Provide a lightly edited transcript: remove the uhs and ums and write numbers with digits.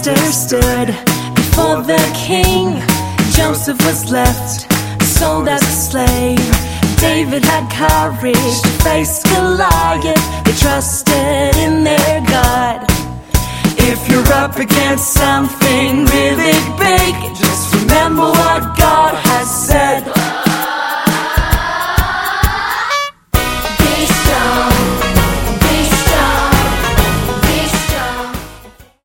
master stood before the king. Joseph was left, sold as a slave. David had courage to face Goliath. They trusted in their God. If you're up against something really big, just remember what God